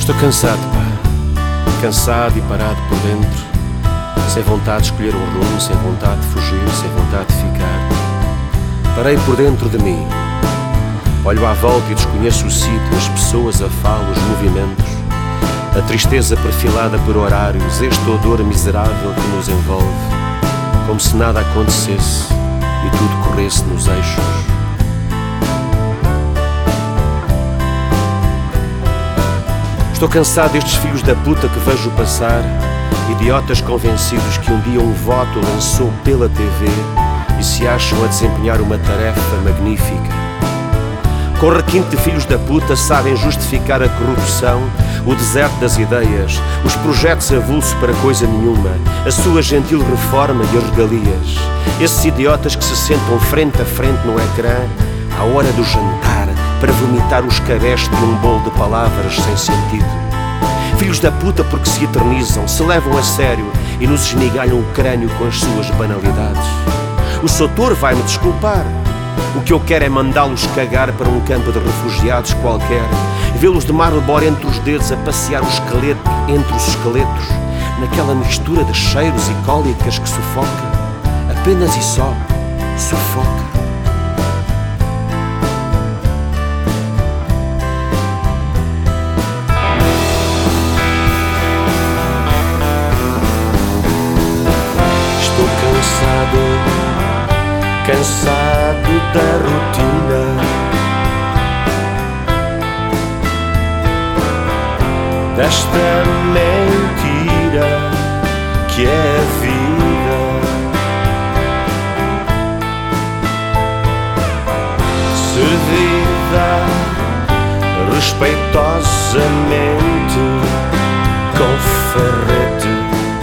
Estou cansado, pá. Cansado e parado por dentro, sem vontade de escolher um rumo, sem vontade de fugir, sem vontade de ficar. Parei por dentro de mim. Olho à volta e desconheço o sítio, as pessoas, a fala, os movimentos, a tristeza perfilada por horários, este odor miserável que nos envolve, como se nada acontecesse e tudo corresse nos eixos. Estou cansado destes filhos da puta que vejo passar, idiotas convencidos que um dia um voto lançou pela TV e se acham a desempenhar uma tarefa magnífica. Com requinte de filhos da puta sabem justificar a corrupção, o deserto das ideias, os projetos avulsos para coisa nenhuma, a sua gentil reforma e as regalias. Esses idiotas que se sentam frente a frente no ecrã, à hora do jantar, para vomitar os cabestos de um bolo de palavras sem sentido. Filhos da puta porque se eternizam, se levam a sério e nos esmigalham o crânio com as suas banalidades. O Soutor vai-me desculpar. O que eu quero é mandá-los cagar para um campo de refugiados qualquer, vê-los de Marlboro entre os dedos a passear o esqueleto entre os esqueletos, naquela mistura de cheiros e cólicas que sufoca, apenas e só sufoca. Estou cansado da rotina, desta mentira que é a vida. Servida respeitosamente com ferrete,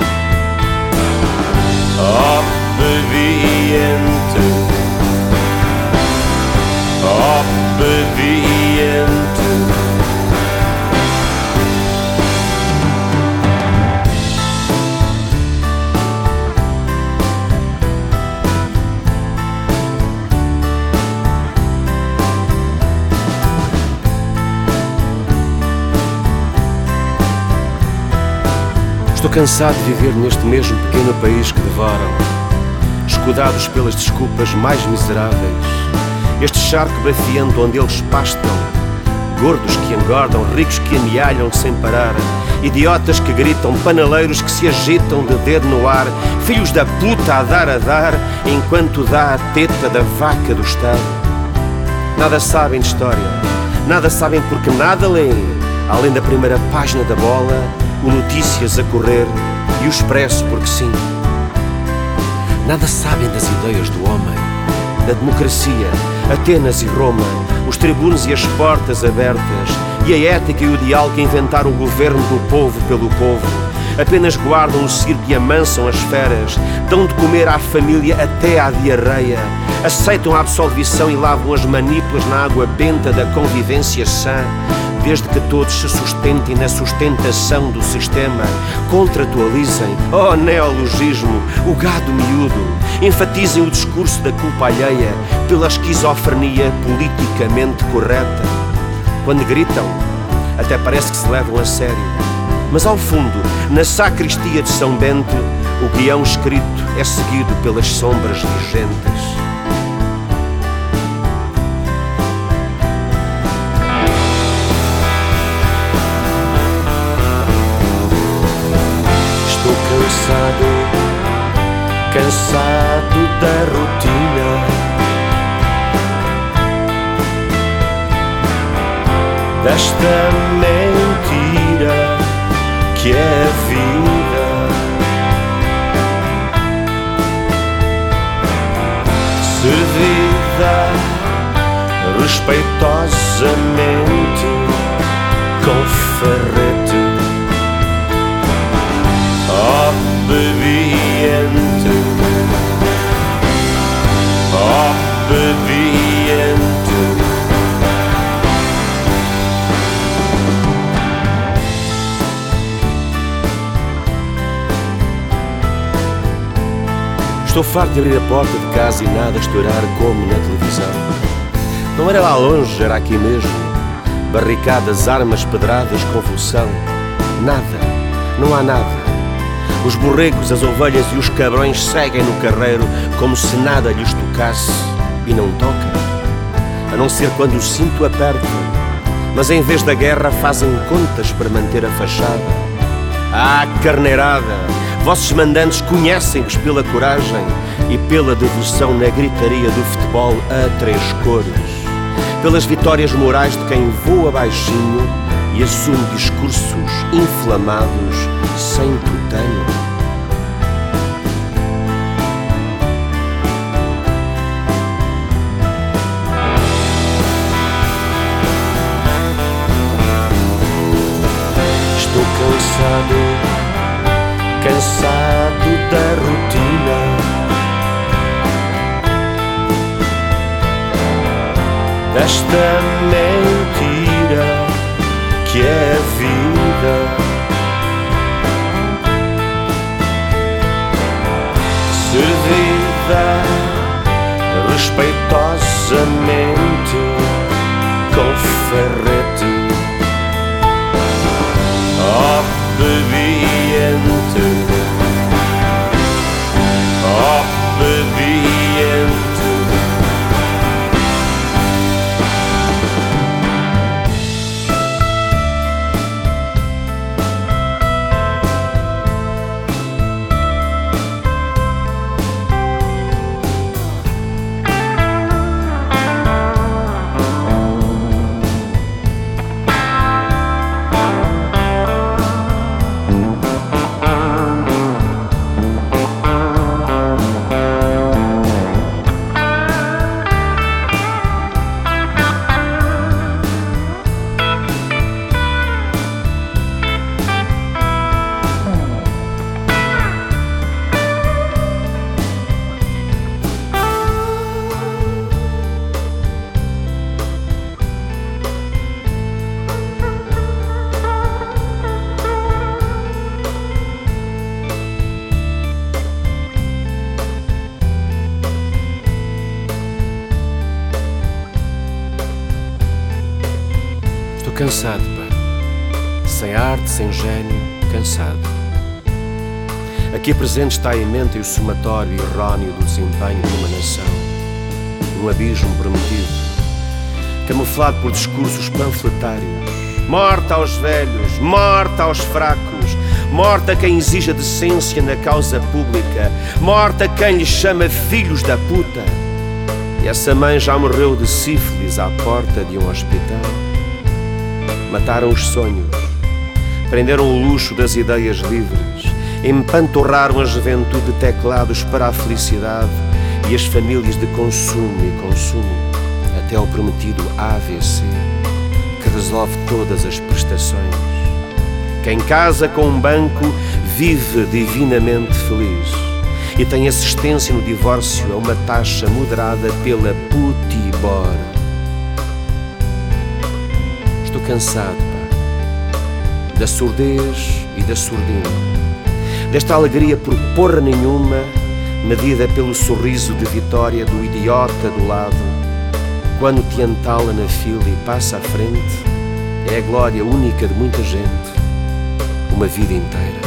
obediente, obediente. Estou cansado de viver neste mesmo pequeno país que devoram, escudados pelas desculpas mais miseráveis. Este charco brafiando onde eles pastam, gordos que engordam, ricos que amealham sem parar, idiotas que gritam, paneleiros que se agitam de dedo no ar, filhos da puta a dar, enquanto dá a teta da vaca do Estado. Nada sabem de história, nada sabem porque nada leem, além da primeira página da Bola, o Notícias a correr e o Expresso porque sim. Nada sabem das ideias do homem, da democracia, Atenas e Roma, os tribunos e as portas abertas, e a ética e o ideal que inventaram o governo do povo pelo povo. Apenas guardam o circo e amansam as feras, dão de comer à família até à diarreia, aceitam a absolvição e lavam as manípulas na água benta da convivência sã, desde que todos se sustentem na sustentação do sistema. Contratualizem, oh neologismo, o gado miúdo, enfatizem o discurso da culpa alheia pela esquizofrenia politicamente correta. Quando gritam, até parece que se levam a sério, mas ao fundo, na sacristia de São Bento, o guião escrito é seguido pelas sombras vigentes. Cansado da rotina, desta mentira que é a vida. Servida respeitosamente com ferrete, obediente, obediente. Estou farto de abrir a porta de casa e nada estourar como na televisão. Não era lá longe, era aqui mesmo. Barricadas, armas, pedradas, convulsão. Nada, não há nada. Os borregos, as ovelhas e os cabrões seguem no carreiro como se nada lhes tocasse e não toca, a não ser quando o cinto aperta. Mas em vez da guerra fazem contas para manter a fachada. Ah, carneirada! Vossos mandantes conhecem-vos pela coragem e pela devoção na gritaria do futebol a três cores, pelas vitórias morais de quem voa baixinho e assume discursos inflamados sem tutano. Estou cansado da rotina, desta mentira que é a vida. Servida respeitosamente com ferrete, obediente, obediente. Cansado, pá. Sem arte, sem gênio, cansado. Aqui presente está a emenda e o somatório erróneo do desempenho de uma nação. Um abismo prometido, camuflado por discursos panfletários. Morte aos velhos, morte aos fracos, morte a quem exige a decência na causa pública, morte a quem lhe chama filhos da puta. E essa mãe já morreu de sífilis à porta de um hospital. Mataram os sonhos, prenderam o luxo das ideias livres, empanturraram a juventude de teclados para a felicidade e as famílias de consumo e consumo, até ao prometido AVC, que resolve todas as prestações. Quem casa com um banco vive divinamente feliz e tem assistência no divórcio a uma taxa moderada pela putibora. Estou cansado, pá, da surdez e da surdina, desta alegria por porra nenhuma, medida pelo sorriso de vitória do idiota do lado, quando te entala na fila e passa à frente, é a glória única de muita gente, uma vida inteira.